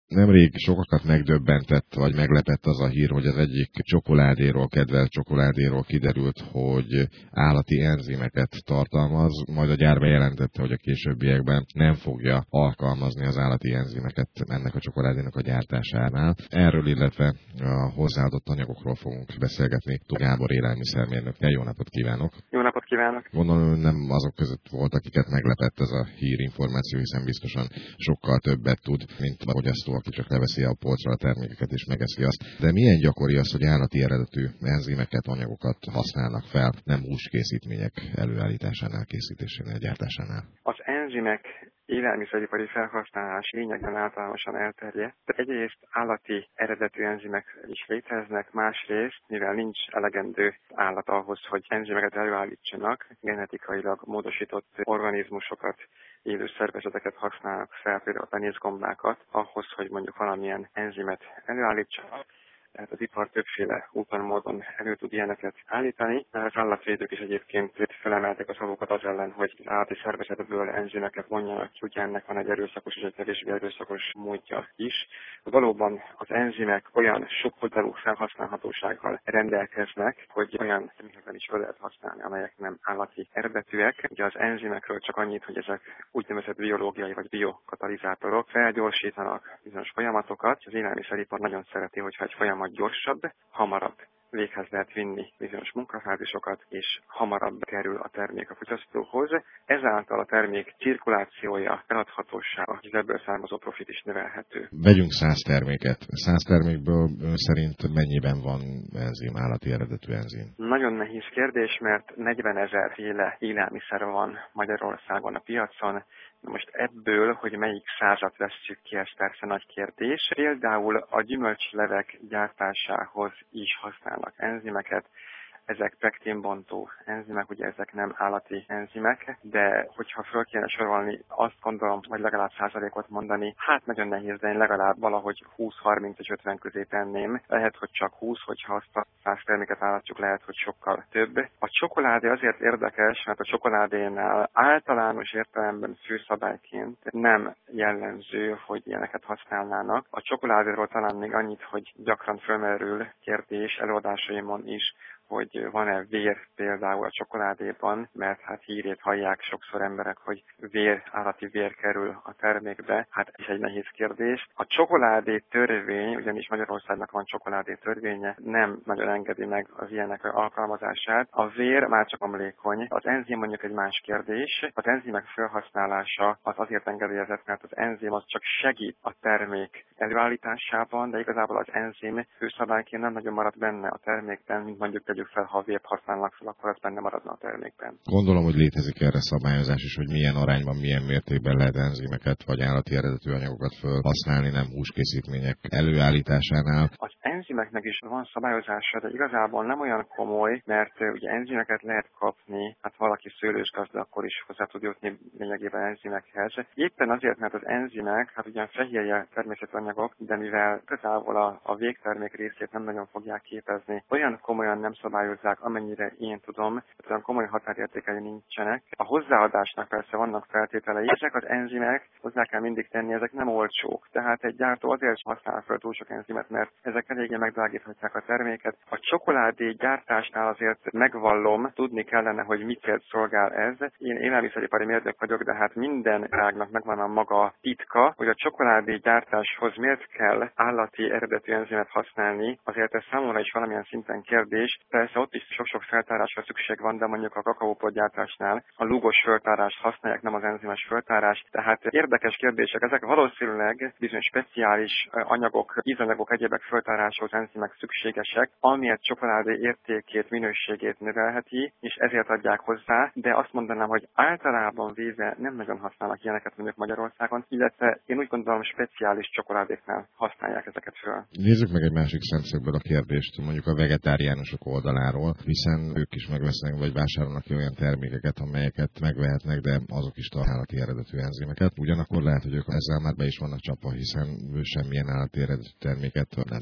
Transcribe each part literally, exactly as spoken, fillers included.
Nemrég sokakat megdöbbentett, vagy meglepett az a hír, hogy az egyik csokoládéról, kedvelt csokoládéról kiderült, hogy állati enzimeket tartalmaz, majd a gyár bejelentette, hogy a későbbiekben nem fogja alkalmazni az állati enzimeket ennek a csokoládénak a gyártásánál. Erről, illetve a hozzáadott anyagokról fogunk beszélgetni. Gábor élelmiszermérnökkel. Jó napot kívánok! Jó napot kívánok! Gondolom, nem azok között volt, akiket meglepett ez a hírinformáció, hiszen biztosan sokkal többet tud, mint a fogyasztó, aki csak leveszi a polcra a termékeket és megeszi azt. De milyen gyakori az, hogy állati eredetű enzimeket, anyagokat használnak fel, nem húskészítmények előállításánál, készítésénél, gyártásánál? Az enzimek élelmiszeripari felhasználás lényegben általánosan elterjedt, de egyrészt állati eredetű enzimek is léteznek, másrészt, mivel nincs elegendő állat ahhoz, hogy enzimeket előállítsanak, genetikailag módosított organizmusokat, élő szervezeteket használnak fel, például a penészgombákat, ahhoz, hogy mondjuk valamilyen enzimet előállítsanak. Tehát az ipar többféle úton, módon elő tud ilyeneket állítani. Az állatvédők is egyébként felemeltek a szavukat az ellen, hogy az állati szervezetből enzimeket vonjanak ki, ugye ennek van egy erőszakos és egy kevésbé erőszakos módja is. Valóban az enzimek olyan sokoldalú felhasználhatósággal rendelkeznek, hogy olyan enzimekben is fel lehet használni, amelyek nem állati eredetűek. Ugye az enzimekről csak annyit, hogy ezek úgynevezett biológiai vagy biokatalizátorok felgyorsítanak bizonyos folyamatokat. Az élelmiszeripar nagyon szereti, hogyha egy folyamat gyorsabb, hamarabb véghez lehet vinni bizonyos munkafázisokat, és hamarabb kerül a termék a fogyasztóhoz. Ezáltal a termék cirkulációja, eladhatósága, és ebből származó profit is növelhető. Vegyünk száz terméket. száz termékből ön szerint mennyiben van enzim, állati eredetű enzim? Nagyon nehéz kérdés, mert negyvenezer féle élelmiszer van Magyarországon a piacon. Most ebből, hogy melyik százat vesszük ki, ez persze nagy kérdés. Például a gyümölcslevek gyártásához is használnak enzimeket. Ezek pektinbontó enzimek, ugye ezek nem állati enzimek, de hogyha föl kéne sorolni, azt gondolom, hogy legalább százalékot mondani, hát nagyon nehéz, de én legalább valahogy húsz, harminc és ötven közé tenném. Lehet, hogy csak húsz, hogyha azt a száz terméket állítjuk, lehet, hogy sokkal több. A csokoládé azért érdekes, mert a csokoládénál általános értelemben főszabályként nem jellemző, hogy ilyeneket használnának. A csokoládéról talán még annyit, hogy gyakran fölmerül kérdés előadásaimon is, hogy van-e vér például a csokoládéban, mert hát hírét hallják sokszor emberek, hogy vér, állati vér kerül a termékbe. Hát ez is egy nehéz kérdés. A csokoládé törvény, ugyanis Magyarországnak van csokoládé törvénye, nem nagyon engedi meg az ilyenek alkalmazását. A vér már csak emlékony. Az enzim mondjuk egy más kérdés. Az enzimek felhasználása az azért engedélyezett, mert az enzim az csak segít a termék előállításában, de igazából az enzim főszabályként nem nagyon marad benne a termékben, mint mondjuk tegyük fel, ha vért használnak fel, akkor az benne maradna a termékben. Gondolom, hogy létezik erre szabályozás is, hogy milyen arányban, milyen mértékben lehet enzimeket vagy állati eredetű anyagokat felhasználni nem húskészítmények előállításánál. Az enzimeknek is van szabályozása, de igazából nem olyan komoly, mert ugye enzimeket lehet kapni, hát valaki szőlősgazda, akkor is hozzá tud jutni lényegében enzimekhez. Éppen azért, mert az enzimek, hát ugyan fehérje természeti anyagok, de mivel közelvol a, a végtermék részét nem nagyon fogják képezni, olyan komolyan nem szabályozzák, amennyire én tudom, olyan komoly határértékei nincsenek. A hozzáadásnak persze vannak feltételei. Ezek az enzimek, hozzá kell mindig tenni, ezek nem olcsók. Tehát egy gyártó azért használ fel túl sok enzimet, mert ezek eléggé megdrágíthatják a terméket. A csokoládé gyártásnál azért megvallom, tudni kellene, hogy miket szolgál ez. Én élelmiszeripari mérnök vagyok, de hát minden rágnak megvan a maga titka, hogy a csokoládé gyártáshoz miért kell állati eredetű enzimet használni, azért ez számomra is valamilyen szinten kérdés. Persze ott is sok-sok feltárásra szükség van, de mondjuk a kakaópodgyártásnál a lúgos föltárást használják, nem az enzimes föltárást. Tehát érdekes kérdések. Ezek valószínűleg bizonyos speciális anyagok, ízanyagok, egyébek föltárásához enzimek szükségesek, ami egy csokoládé értékét, minőségét növelheti, és ezért adják hozzá, de azt mondanám, hogy általában véve nem nagyon használnak ilyeneket mondjuk Magyarországon, illetve én úgy gondolom, speciális csokoládéknál használják ezeket föl. Nézzük meg egy másik szemszögből a kérdést, mondjuk a vegetáriánusok oldaláról, hiszen ők is megvesznek vagy vásárolnak ki olyan termékeket, amelyeket megvehetnek, de azok is állati eredetű enzimeket. Ugyanakkor lehet, hogy ők ezzel már be is vannak csapva, hiszen semmilyen állati eredetű terméket nem szeretnének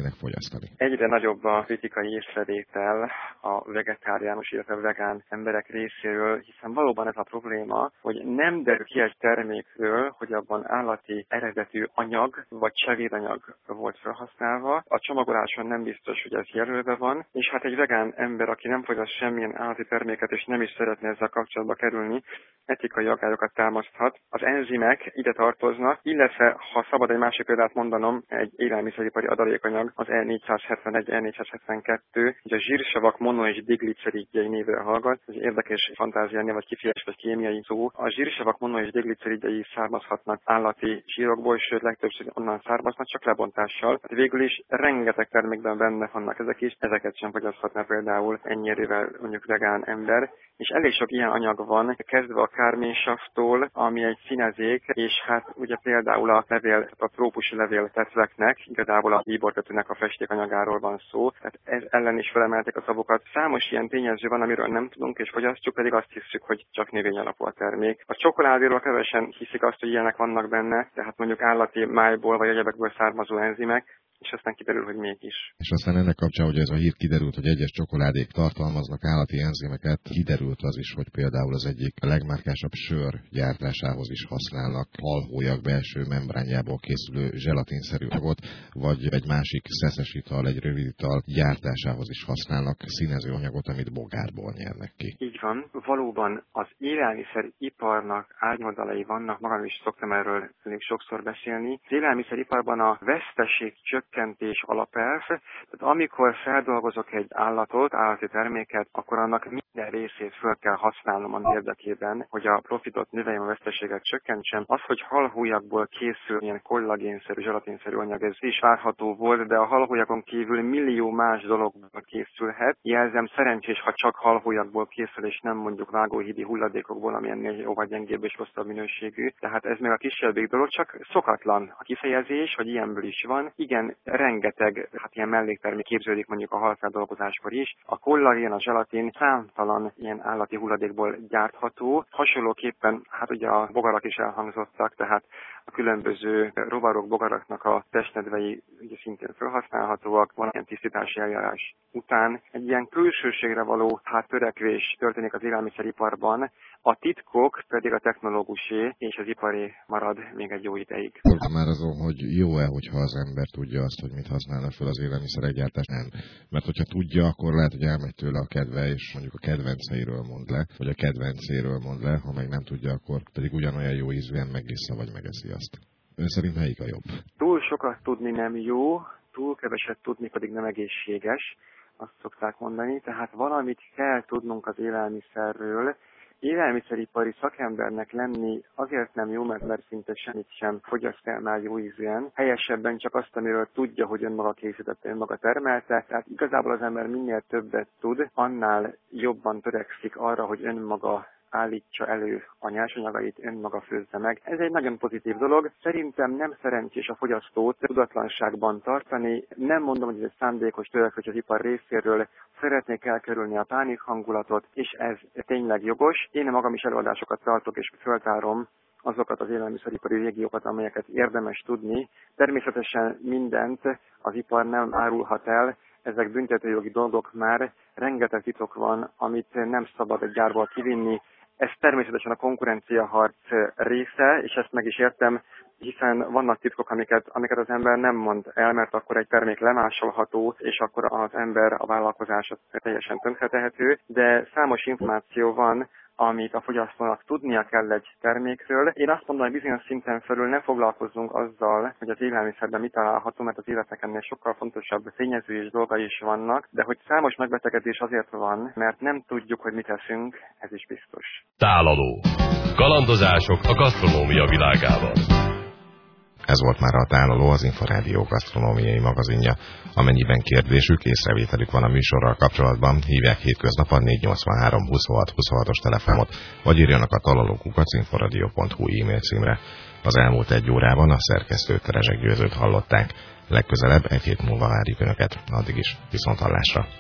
szeretnének fogyasztani. Egyre nagyobb a kritikai észrevétel a vegetáriánus, illetve vegán emberek részéről, hiszen valóban ez a probléma, hogy nem derül ki egy termékről, hogy abban állati eredetű anyag vagy csevédanyag volt felhasználva. A csomagoláson nem biztos, hogy ez jelölve van, és hát egy vegán ember, aki nem fogyaszt semmilyen állati terméket, és nem is szeretne ezzel kapcsolatba kerülni, etikai aggályokat támaszthat. Az enzimek ide tartoznak, illetve, ha szabad egy másik példát mondanom, egy élelmiszeripari adalékanyag, az E négyszázhetvenegy, E négyszázhetvenkettő, ugye a zsírsavak mono- és digliceridjei névre hallgat, ez érdekes fantáziánél vagy kifejezés vagy kémiai szó. A zsírsavak mono- és digliceridjei származhatnak állati zsírokból, sőt legtöbbször onnan származnak, csak lebontással. Hát végül is rengeteg termékben benne vannak ezek is, ezeket sem fogyaszthatna például ennyi erővel mondjuk vegán ember, és elég sok ilyen anyag van, kezdve a kárménysavtól, ami egy színezék, és hát ugye például a levél, a trópusi levéltetveknek, igazából a bíbortetőnek a festékanyagáról van szó, tehát ez ellen is felemelték a szavokat. Számos ilyen tényező van, amiről nem tudunk és fogyasztjuk, pedig azt hiszük, hogy csak növény alapú a termék. A csokoládéról kevesen hiszik azt, hogy ilyenek vannak benne, tehát mondjuk állati májból vagy egyebekből származó enzimek, és aztán kiderül, hogy mégis. És aztán ennek kapcsán, hogy ez a hír kiderült, hogy egyes csokoládék tartalmaznak állati enzimeket, kiderült az is, hogy például az egyik legmárkásabb sör gyártásához is használnak alhólyag belső membránjából készülő zselatinszerű anyagot, vagy egy másik szeszes ital, egy rövid ital gyártásához is használnak színező anyagot, amit bogárból nyernek ki. Így van. Valóban az élelmiszeriparnak árnyoldalai vannak, magam is szoktam erről elég sokszor beszélni. Az élelmiszeriparban a veszteség csökkentés alapelv, tehát amikor feldolgozok egy állatot, állati terméket, akkor annak minden részét föl kell használnom annak érdekében, hogy a profitot növeljem, a veszteséget csökkentsem. Az, hogy halhólyagból készül ilyen kollagénszerű, zselatinszerű anyag, ez is várható volt, de a halhólyagon kívül millió más dologból készülhet. Jelzem, szerencsés, ha csak halhólyagból készül, és nem mondjuk vágóhídi hulladékokból, ami ennél jóval gyengébb és rosszabb minőségű. Tehát ez még a kisebbik dolog, csak szokatlan a kifejezés, hogy ilyenből is van. Igen, rengeteg hát ilyen melléktermék képződik mondjuk a halfeldolgozáskor is. A kollagén, a zselatin számtalan ilyen állati hulladékból gyártható. Hasonlóképpen, hát ugye a bogarak is elhangzottak, tehát a különböző rovarok, bogaraknak a testnedvei ugye szintén felhasználhatóak, van ilyen tisztítási eljárás után. Egy ilyen külsőségre való hát törekvés történik az élelmiszeriparban, a titkok pedig a technológusé és az iparé marad még egy jó ideig. Mondtam már azon, hogy jó-e, hogyha az ember tudja azt, hogy mit használnak fel az élelmiszeregyártás, nem. Mert hogyha tudja, akkor lehet, hogy elmegy tőle a kedve, és mondjuk a kedvenceiről mond le, vagy a kedvencéről mond le, ha meg nem tudja, akkor pedig ugyanolyan jó ízűen megissza, vagy megeszi azt. Ön szerint melyik a jobb? Túl sokat tudni nem jó, túl keveset tudni pedig nem egészséges, azt szokták mondani, tehát valamit kell tudnunk az élelmiszerről. Élelmiszeripari szakembernek lenni azért nem jó, mert, mert szinte semmit sem fogyaszt el már jó ízűen. Helyesebben csak azt, amiről tudja, hogy önmaga készítette, önmaga termelte. Tehát igazából az ember minél többet tud, annál jobban törekszik arra, hogy önmaga állítsa elő a nyersanyagait, önmaga főzze meg. Ez egy nagyon pozitív dolog. Szerintem nem szerencsés a fogyasztót tudatlanságban tartani. Nem mondom, hogy ez egy szándékos törekvés az ipar részéről. Szeretnék elkerülni a pánik hangulatot, és ez tényleg jogos. Én magam is előadásokat tartok, és föltárom azokat az élelmiszeripari régiókat, amelyeket érdemes tudni. Természetesen mindent az ipar nem árulhat el, ezek büntetőjogi dolgok már, rengeteg titok van, amit nem szabad egy gyárból kivinni. Ez természetesen a konkurenciaharc része, és ezt meg is értem, hiszen vannak titkok, amiket, amiket az ember nem mond el, mert akkor egy termék lemásolható, és akkor az ember a vállalkozása teljesen tönkretehető, de számos információ van, amit a fogyasztónak tudnia kell egy termékről. Én azt mondom, hogy bizonyos szinten felül ne foglalkozzunk azzal, hogy az élelmiszerben mit található, mert az életnek ennél sokkal fontosabb tényező és dolgai is vannak, de hogy számos megbetegedés azért van, mert nem tudjuk, hogy mit eszünk, ez is biztos. Tálaló. Kalandozások a gasztronómia világában. Ez volt már a Tálaló, az Inforádió gasztronómiai magazinja. Amennyiben kérdésük, észrevételük van a műsorral kapcsolatban, hívják hétköznap a négy nyolcvanhárom huszonhat huszonhatos telefonot, vagy írjanak a talaló kukac inforadio pont hu e-mail címre. Az elmúlt egy órában a szerkesztőt, Rezsek Győzőt hallották. Legközelebb egy hét múlva várjuk Önöket. Addig is viszonthallásra.